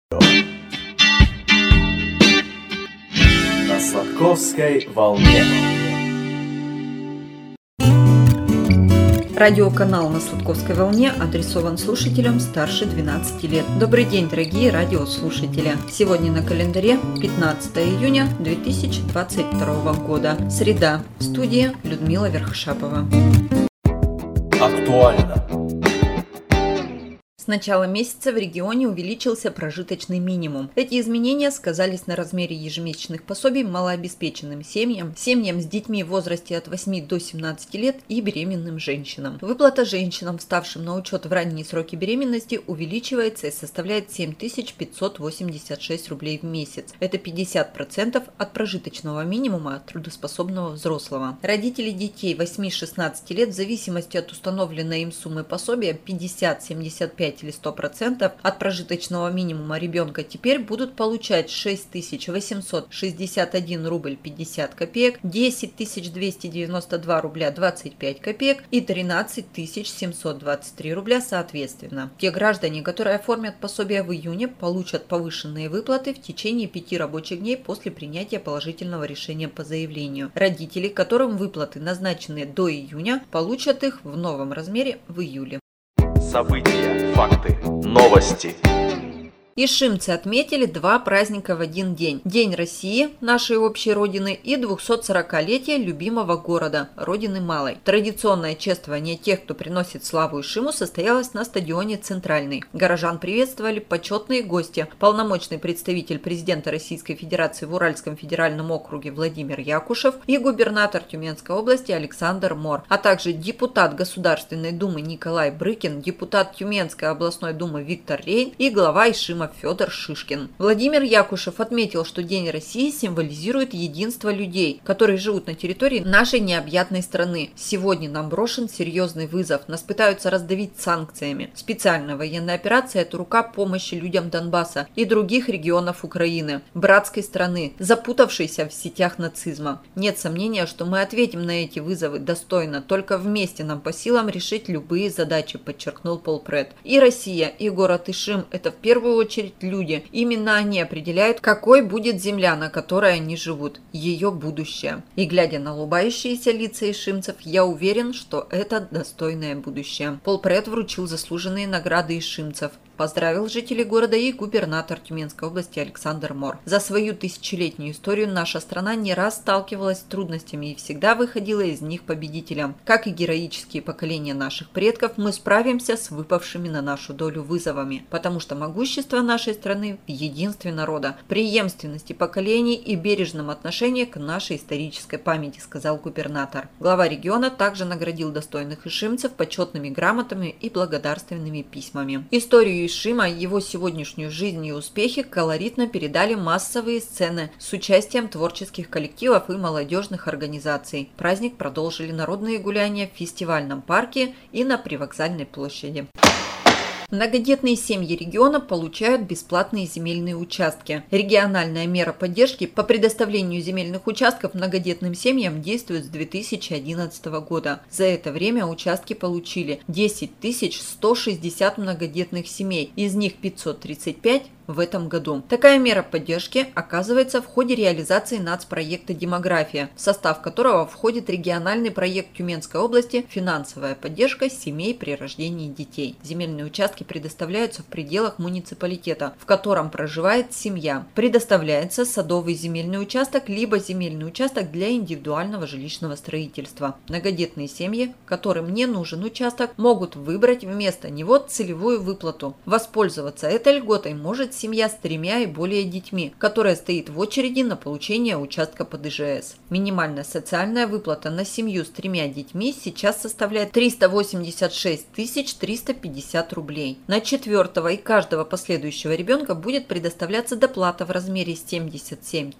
На Сладковской волне. Радиоканал «На Сладковской волне» адресован слушателям старше 12 лет. Добрый день, дорогие радиослушатели! Сегодня на календаре 15 июня 2022 года. Среда. В студии Людмила Верхошапова. Актуально. С начала месяца в регионе увеличился прожиточный минимум. Эти изменения сказались на размере ежемесячных пособий малообеспеченным семьям, семьям с детьми в возрасте от 8 до 17 лет и беременным женщинам. Выплата женщинам, вставшим на учет в ранние сроки беременности, увеличивается и составляет 7586 рублей в месяц. Это 50% от прожиточного минимума трудоспособного взрослого. Родители детей 8-16 лет в зависимости от установленной им суммы пособия 50, 75 или 100% от прожиточного минимума ребенка теперь будут получать 6861 рубль 50 копеек, 10292 рубля 25 копеек и 13723 рубля соответственно. Те граждане, которые оформят пособие в июне, получат повышенные выплаты в течение 5 рабочих дней после принятия положительного решения по заявлению. Родители, которым выплаты назначены до июня, получат их в новом размере в июле. События, факты, новости. Ишимцы отметили 2 праздника в один день. День России, нашей общей родины, и 240-летие любимого города, родины Малой. Традиционное чествование тех, кто приносит славу Ишиму, состоялось на стадионе «Центральный». Горожан приветствовали почетные гости, полномочный представитель президента Российской Федерации в Уральском федеральном округе Владимир Якушев и губернатор Тюменской области Александр Мор, а также депутат Государственной Думы Николай Брыкин, депутат Тюменской областной думы Виктор Рейн и глава Ишима Федор Шишкин. Владимир Якушев отметил, что День России символизирует единство людей, которые живут на территории нашей необъятной страны. Сегодня нам брошен серьезный вызов. Нас пытаются раздавить санкциями. Специальная военная операция – это рука помощи людям Донбасса и других регионов Украины, братской страны, запутавшейся в сетях нацизма. Нет сомнения, что мы ответим на эти вызовы достойно. Только вместе нам по силам решить любые задачи, подчеркнул полпред. И Россия, и город Ишим – это в первую очередь люди. Именно они определяют, какой будет земля, на которой они живут, ее будущее. И глядя на улыбающиеся лица ишимцев, я уверен, что это достойное будущее. Полпред вручил заслуженные награды ишимцев. Поздравил жителей города и губернатор Тюменской области Александр Мор. За свою тысячелетнюю историю наша страна не раз сталкивалась с трудностями и всегда выходила из них победителем. Как и героические поколения наших предков, мы справимся с выпавшими на нашу долю вызовами, потому что могущество нашей страны в единстве народа, преемственности поколений и бережном отношении к нашей исторической памяти, сказал губернатор. Глава региона также наградил достойных ишимцев почетными грамотами и благодарственными письмами. Историю Ишима, его сегодняшнюю жизнь и успехи колоритно передали массовые сцены с участием творческих коллективов и молодежных организаций. Праздник продолжили народные гуляния в фестивальном парке и на привокзальной площади. Многодетные семьи региона получают бесплатные земельные участки. Региональная мера поддержки по предоставлению земельных участков многодетным семьям действует с 2011 года. За это время участки получили 10 160 многодетных семей, из них 535 в этом году. Такая мера поддержки оказывается в ходе реализации нацпроекта «Демография», в состав которого входит региональный проект Тюменской области «Финансовая поддержка семей при рождении детей». Земельные участки предоставляются в пределах муниципалитета, в котором проживает семья. Предоставляется садовый земельный участок, либо земельный участок для индивидуального жилищного строительства. Многодетные семьи, которым не нужен участок, могут выбрать вместо него целевую выплату. Воспользоваться этой льготой может семья с 3 и более детьми, которая стоит в очереди на получение участка под ИЖС. Минимальная социальная выплата на семью с 3 детьми сейчас составляет 386 350 рублей. На 4-го и каждого последующего ребенка будет предоставляться доплата в размере 77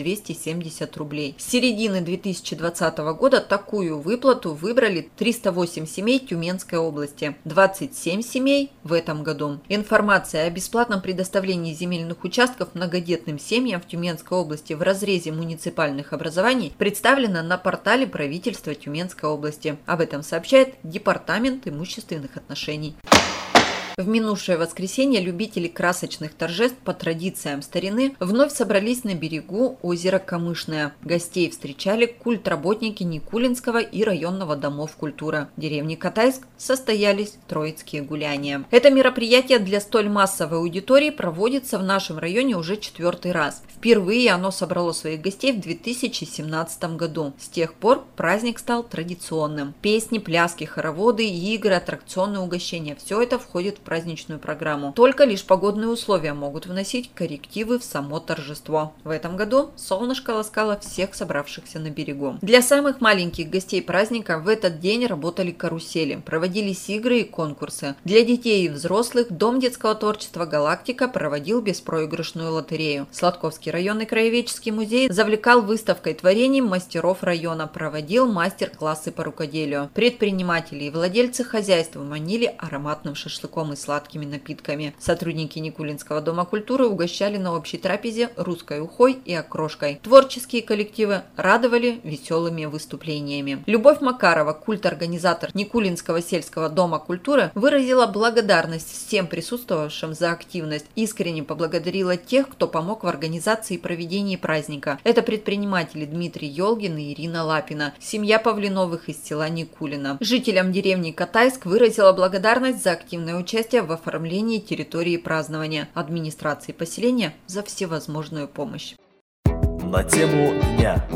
270 рублей. С середины 2020 года такую выплату выбрали 308 семей Тюменской области, 27 семей в этом году. Информация о бесплатном предоставлении земельных участков многодетным семьям в Тюменской области в разрезе муниципальных образований представлена на портале правительства Тюменской области. Об этом сообщает Департамент имущественных отношений. В минувшее воскресенье любители красочных торжеств по традициям старины вновь собрались на берегу озера Камышное. Гостей встречали культработники Никулинского и районного домов культуры. В деревне Катайск состоялись троицкие гуляния. Это мероприятие для столь массовой аудитории проводится в нашем районе уже 4-й раз. Впервые оно собрало своих гостей в 2017 году. С тех пор праздник стал традиционным. Песни, пляски, хороводы, игры, аттракционные угощения – все это входит в праздничную программу. Только лишь погодные условия могут вносить коррективы в само торжество. В этом году солнышко ласкало всех собравшихся на берегу. Для самых маленьких гостей праздника в этот день работали карусели, проводились игры и конкурсы. Для детей и взрослых Дом детского творчества «Галактика» проводил беспроигрышную лотерею. Сладковский районный краеведческий музей завлекал выставкой творений мастеров района, проводил мастер-классы по рукоделию. Предприниматели и владельцы хозяйств манили ароматным шашлыком и сладкими напитками. Сотрудники Никулинского дома культуры угощали на общей трапезе русской ухой и окрошкой. Творческие коллективы радовали веселыми выступлениями. Любовь Макарова, культорганизатор Никулинского сельского дома культуры, выразила благодарность всем присутствовавшим за активность. Искренне поблагодарила тех, кто помог в организации и проведении праздника. Это предприниматели Дмитрий Ёлгин и Ирина Лапина, семья Павлиновых из села Никулино. Жителям деревни Катайск выразила благодарность за активное участие в оформлении территории празднования, администрации поселения за всевозможную помощь. На тему дня.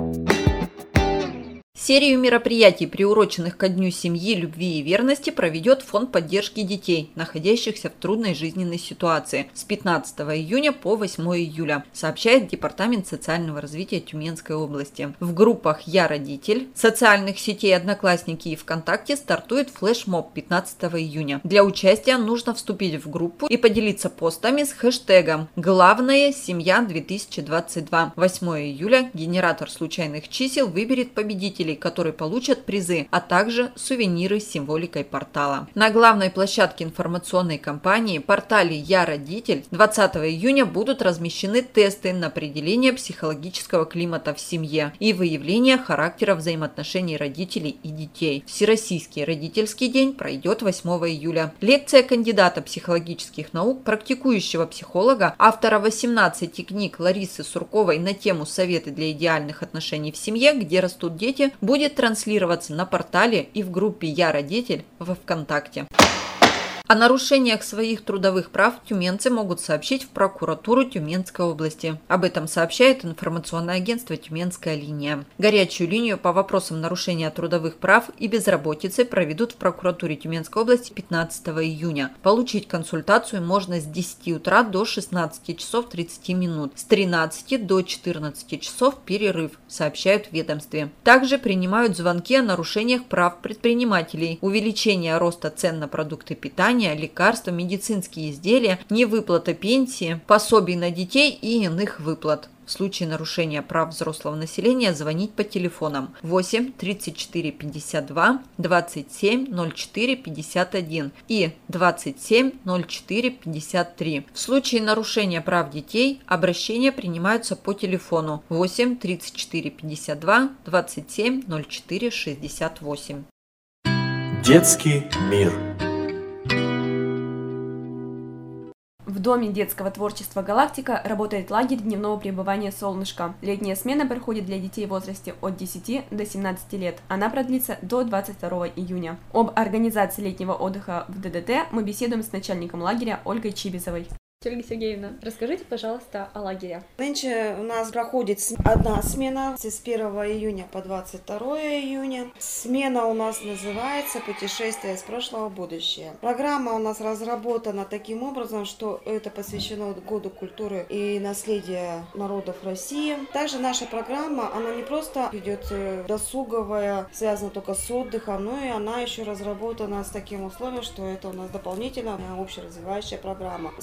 Серию мероприятий, приуроченных ко Дню семьи, любви и верности, проведет Фонд поддержки детей, находящихся в трудной жизненной ситуации, с 15 июня по 8 июля, сообщает Департамент социального развития Тюменской области. В группах «Я родитель», социальных сетей «Одноклассники» и ВКонтакте стартует флешмоб 15 июня. Для участия нужно вступить в группу и поделиться постами с хэштегом «Главная семья 2022». 8 июля генератор случайных чисел выберет победителей, которые получат призы, а также сувениры с символикой портала. На главной площадке информационной кампании портале «Я родитель» 20 июня будут размещены тесты на определение психологического климата в семье и выявление характера взаимоотношений родителей и детей. Всероссийский родительский день пройдет 8 июля. Лекция кандидата психологических наук, практикующего психолога, автора 18 книг Ларисы Сурковой на тему «Советы для идеальных отношений в семье, где растут дети», будет транслироваться на портале и в группе «Я родитель» во ВКонтакте. О нарушениях своих трудовых прав тюменцы могут сообщить в прокуратуру Тюменской области. Об этом сообщает информационное агентство «Тюменская линия». Горячую линию по вопросам нарушения трудовых прав и безработицы проведут в прокуратуре Тюменской области 15 июня. Получить консультацию можно с 10 утра до 16 часов 30 минут, с 13 до 14 часов перерыв, сообщают в ведомстве. Также принимают звонки о нарушениях прав предпринимателей, увеличение роста цен на продукты питания, лекарства, медицинские изделия, невыплата пенсии, пособий на детей и иных выплат. В случае нарушения прав взрослого населения звонить по телефонам 8 34 52 27 04 51 и 27 04 53. В случае нарушения прав детей обращения принимаются по телефону 8 34 52 27 04 68. Детский мир. В Доме детского творчества «Галактика» работает лагерь дневного пребывания «Солнышко». Летняя смена проходит для детей в возрасте от 10 до 17 лет. Она продлится до 22 июня. Об организации летнего отдыха в ДДТ мы беседуем с начальником лагеря Ольгой Чибисовой. Ольга Сергеевна, расскажите, пожалуйста, о лагере. Нынче у нас проходит одна смена с 1 июня по 22 июня. Смена у нас называется «Путешествие из прошлого в будущее». Программа у нас разработана таким образом, что это посвящено Году культуры и наследия народов России. Также наша программа, она не просто идет досуговая, связана только с отдыхом, но и она еще разработана с таким условием, что это у нас дополнительная общеразвивающая программа. Смысл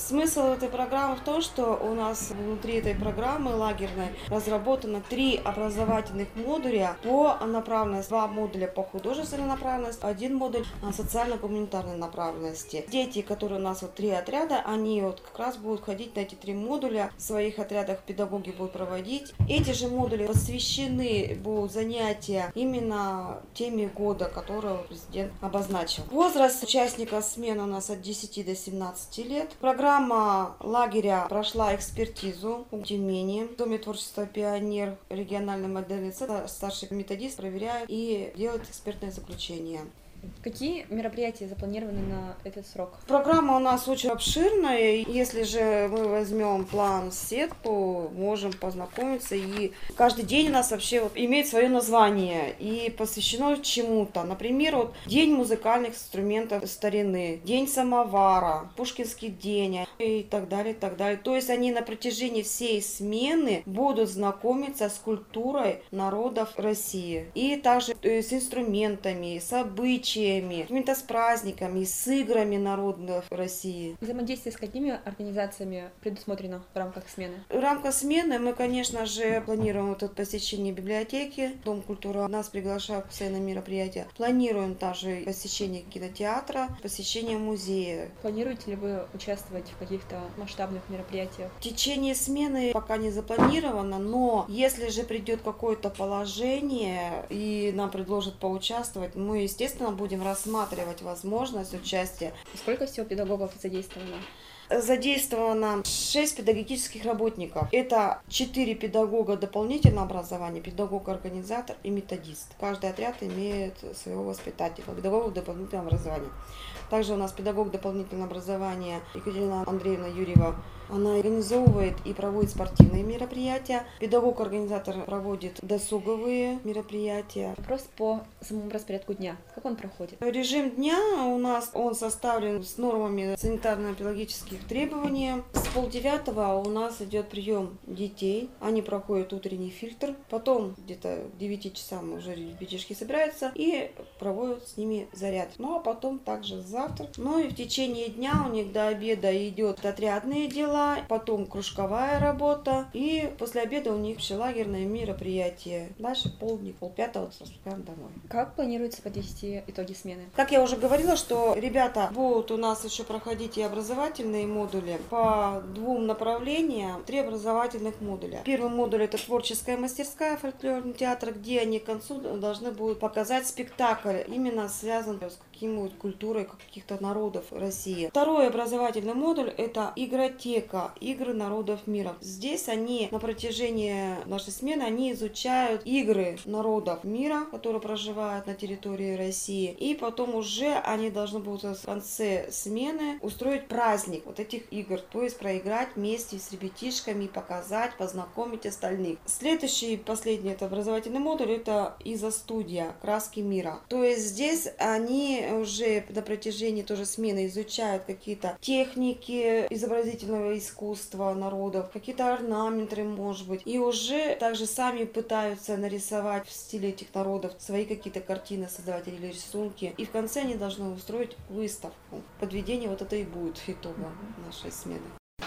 Смысл этой программы в том, что у нас внутри этой программы лагерной разработано 3 образовательных модуля по направленности, 2 модуля по художественной направленности, 1 модуль социально-гуманитарной направленности. Дети, которые у нас 3 отряда, они как раз будут ходить на эти 3 модуля, в своих отрядах педагоги будут проводить. Эти же модули посвящены будут занятия именно теме года, которую президент обозначил. Возраст участника смены у нас от 10 до 17 лет. Программа лагеря прошла экспертизу в Тюмени. В Доме творчества «Пионер» региональный модельный центр, старший методист проверяет и делает экспертное заключение. Какие мероприятия запланированы на этот срок? Программа у нас очень обширная. Если же мы возьмем план-сетку, можем познакомиться. И каждый день у нас вообще имеет свое название и посвящено чему-то. Например, День музыкальных инструментов старины, День самовара, Пушкинский день и так далее, и так далее. То есть они на протяжении всей смены будут знакомиться с культурой народов России. И также с инструментами, событиями, какими-то с праздниками, с играми народов России. Взаимодействие с какими организациями предусмотрено в рамках смены? В рамках смены мы, конечно же, планируем посещение библиотеки, Дом культуры. Нас приглашают в постоянные мероприятия. Планируем также посещение кинотеатра, посещение музея. Планируете ли вы участвовать в каких-то масштабных мероприятиях? В течение смены пока не запланировано, но если же придет какое-то положение и нам предложат поучаствовать, мы, естественно, будем рассматривать возможность участия. Сколько всего педагогов задействовано? Задействовано 6 педагогических работников. Это 4 педагога дополнительного образования, педагог-организатор и методист. Каждый отряд имеет своего воспитателя, педагогов дополнительного образования. Также у нас педагог дополнительного образования Екатерина Андреевна Юрьева. Она организовывает и проводит спортивные мероприятия. Педагог-организатор проводит досуговые мероприятия. Вопрос по самому распорядку дня. Как он проходит? Режим дня у нас он составлен с нормами санитарно-педагогических требований. С 8:30 у нас идет прием детей. Они проходят утренний фильтр. Потом где-то к 9 часам уже ребятишки собираются и проводят с ними заряд. Ну а потом также завтрак. Ну и в течение дня у них до обеда идет отрядные дела. Потом кружковая работа, и после обеда у них общелагерное мероприятие. Дальше полдник, 4:30 отпускаем домой. Как планируется подвести итоги смены? Как я уже говорила, что ребята будут у нас еще проходить и образовательные модули по 2 направлениям, 3 образовательных модуля. Первый модуль — это творческая мастерская, фольклорный театр, где они к концу должны будут показать спектакль, именно связан с какой-нибудь культурой каких-то народов России. Второй образовательный модуль — это игротека, игры народов мира. Здесь они на протяжении нашей смены они изучают игры народов мира, которые проживают на территории России. И потом уже они должны будут в конце смены устроить праздник вот этих игр. То есть проиграть вместе с ребятишками, показать, познакомить остальных. Следующий, последний, это образовательный модуль, это изо-студия «Краски мира». То есть здесь они уже на протяжении тоже смены изучают какие-то техники изобразительного искусства народов, какие-то орнаменты, может быть, и уже также сами пытаются нарисовать в стиле этих народов свои какие-то картины, создавать или рисунки. И в конце они должны устроить выставку. Подведение вот это и будет итогом нашей смены.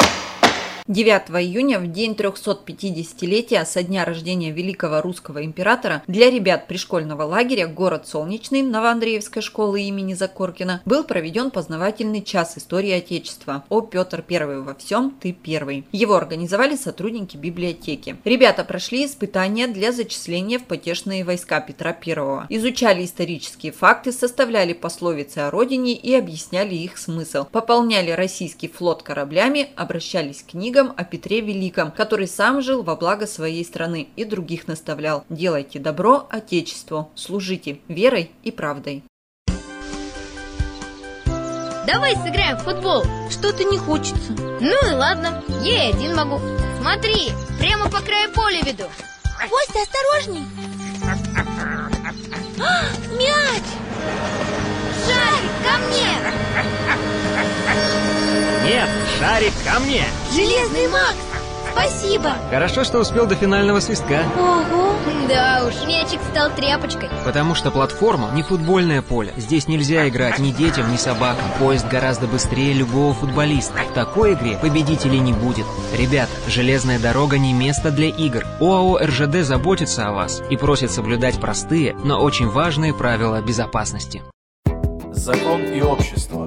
9 июня, в день 350-летия со дня рождения великого русского императора, для ребят пришкольного лагеря «Город Солнечный» Новоандреевской школы имени Закоркина был проведен познавательный час истории Отечества. «О, Петр I во всем, ты первый». Его организовали сотрудники библиотеки. Ребята прошли испытания для зачисления в потешные войска Петра I. Изучали исторические факты, составляли пословицы о родине и объясняли их смысл. Пополняли российский флот кораблями, обращались к книгам о Петре Великом, который сам жил во благо своей страны и других наставлял: делайте добро Отечеству, служите верой и правдой. Давай сыграем в футбол. Что-то не хочется. Ну и ладно, я и один могу. Смотри, прямо по краю поля веду. Костя, осторожней. Мяч! Шарик, ко мне! Нет, шарик ко мне! Железный Макс! Спасибо. Хорошо, что успел до финального свистка. Ого. Да уж, мячик стал тряпочкой. Потому что платформа не футбольное поле. Здесь нельзя играть ни детям, ни собакам. Поезд гораздо быстрее любого футболиста. В такой игре победителей не будет. Ребята, железная дорога не место для игр. ОАО РЖД заботится о вас и просит соблюдать простые, но очень важные правила безопасности. Закон и общество.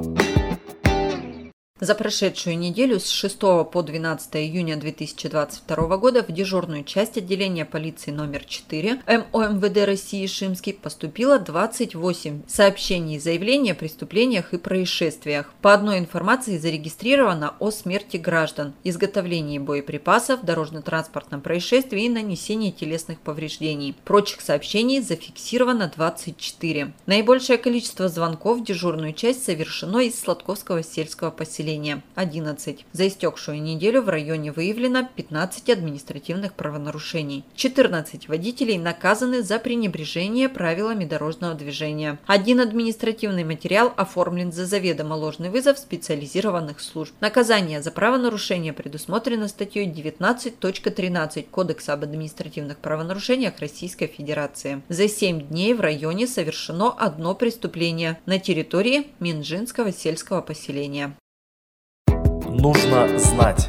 За прошедшую неделю с 6 по 12 июня 2022 года в дежурную часть отделения полиции номер 4 МОМВД России Шимский поступило 28 сообщений и заявлений о преступлениях и происшествиях. По одной информации зарегистрировано о смерти граждан, изготовлении боеприпасов, дорожно-транспортном происшествии и нанесении телесных повреждений. Прочих сообщений зафиксировано 24. Наибольшее количество звонков в дежурную часть совершено из Сладковского сельского поселения. 11. За истекшую неделю в районе выявлено 15 административных правонарушений. 14 водителей наказаны за пренебрежение правилами дорожного движения. 1 административный материал оформлен за заведомо ложный вызов специализированных служб. Наказание за правонарушение предусмотрено статьей 19.13 Кодекса об административных правонарушениях Российской Федерации. За 7 дней в районе совершено 1 преступление на территории Минжинского сельского поселения. Нужно знать.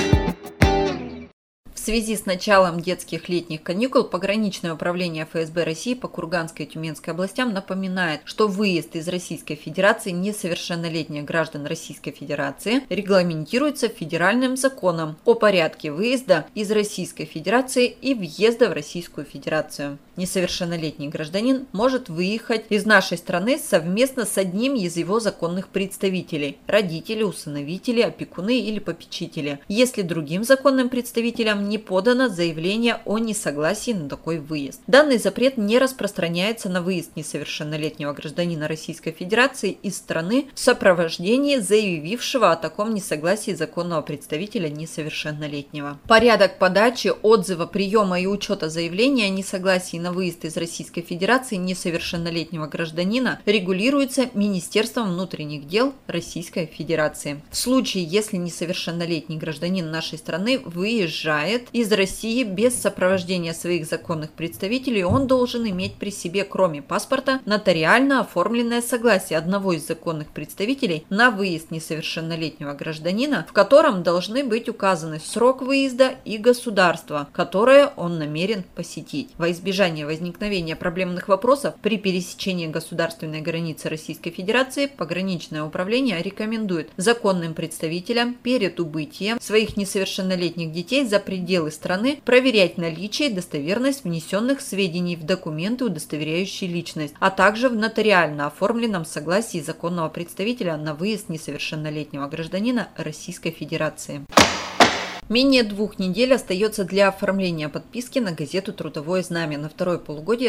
В связи с началом детских летних каникул пограничное управление ФСБ России по Курганской и Тюменской областям напоминает, что выезд из Российской Федерации несовершеннолетних граждан Российской Федерации регламентируется федеральным законом о порядке выезда из Российской Федерации и въезда в Российскую Федерацию. Несовершеннолетний гражданин может выехать из нашей страны совместно с одним из его законных представителей – родители, усыновители, опекуны или попечители, если другим законным представителям не подано заявление о несогласии на такой выезд. Данный запрет не распространяется на выезд несовершеннолетнего гражданина Российской Федерации из страны в сопровождении заявившего о таком несогласии законного представителя несовершеннолетнего. Порядок подачи, отзыва, приема и учета заявления о несогласии на выезд из Российской Федерации несовершеннолетнего гражданина регулируется Министерством внутренних дел Российской Федерации. В случае, если несовершеннолетний гражданин нашей страны выезжает из России без сопровождения своих законных представителей, он должен иметь при себе, кроме паспорта, нотариально оформленное согласие одного из законных представителей на выезд несовершеннолетнего гражданина, в котором должны быть указаны срок выезда и государство, которое он намерен посетить. Во избежание возникновения проблемных вопросов при пересечении государственной границы Российской Федерации пограничное управление рекомендует законным представителям перед убытием своих несовершеннолетних детей за пределы страны проверять наличие и достоверность внесенных сведений в документы, удостоверяющие личность, а также в нотариально оформленном согласии законного представителя на выезд несовершеннолетнего гражданина Российской Федерации. Менее 2 недель остается для оформления подписки на газету «Трудовое знамя» на второе полугодие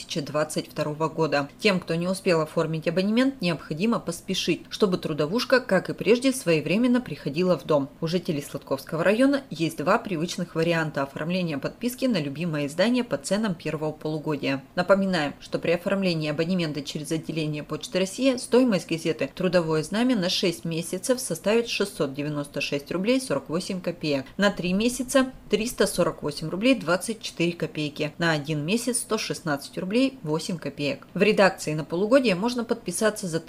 2022 года. Тем, кто не успел оформить абонемент, необходимо поспешить, чтобы трудовушка, как и прежде, своевременно приходила в дом. У жителей Сладковского района есть 2 привычных варианта оформления подписки на любимое издание по ценам первого полугодия. Напоминаем, что при оформлении абонемента через отделение Почты России стоимость газеты «Трудовое знамя» на 6 месяцев составит 696 рублей 48 копеек. На 3 месяца 348 рублей 24 копейки. На 1 месяц 116 рублей 8 копеек. В редакции на полугодие можно подписаться за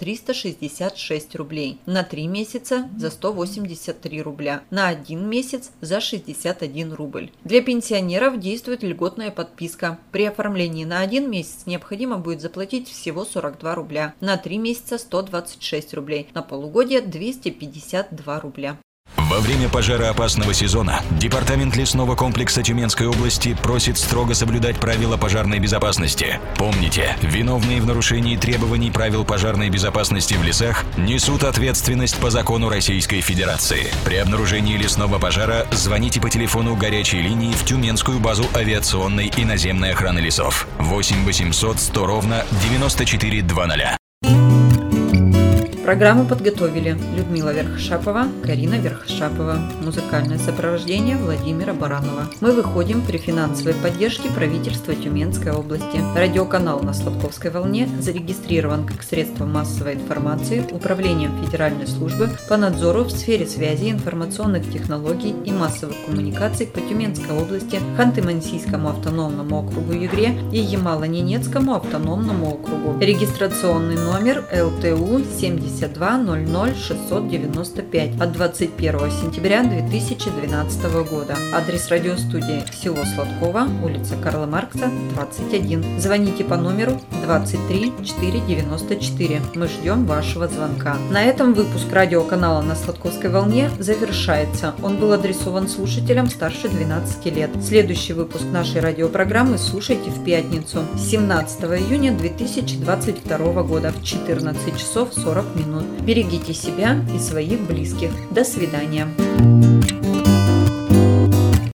366 рублей. На 3 месяца за 183 рубля. На 1 месяц за 61 рубль. Для пенсионеров действует льготная подписка. При оформлении на 1 месяц необходимо будет заплатить всего 42 рубля. На 3 месяца 126 рублей. На полугодие 252 рубля. Во время пожароопасного сезона Департамент лесного комплекса Тюменской области просит строго соблюдать правила пожарной безопасности. Помните, виновные в нарушении требований правил пожарной безопасности в лесах несут ответственность по закону Российской Федерации. При обнаружении лесного пожара звоните по телефону горячей линии в Тюменскую базу авиационной и наземной охраны лесов 8 800 100 ровно 94 00. Программу подготовили Людмила Верхошапова, Карина Верхошапова. Музыкальное сопровождение Владимира Баранова. Мы выходим при финансовой поддержке правительства Тюменской области. Радиоканал на Сладковской волне зарегистрирован как средство массовой информации Управлением Федеральной службы по надзору в сфере связи, информационных технологий и массовых коммуникаций по Тюменской области, Ханты-Мансийскому автономному округу Югре и Ямало-Ненецкому автономному округу. Регистрационный номер ЛТУ 7200695 от 21 сентября 2012 года. Адрес радиостудии: село Сладково, улица Карла Маркса, 21. Звоните по номеру 23 494. Мы ждем вашего звонка. На этом выпуск радиоканала на Сладковской волне завершается. Он был адресован слушателям старше 12 лет. Следующий выпуск нашей радиопрограммы слушайте в пятницу, 17 июня 2022 года в 14 часов 40 минут. Берегите себя и своих близких. До свидания.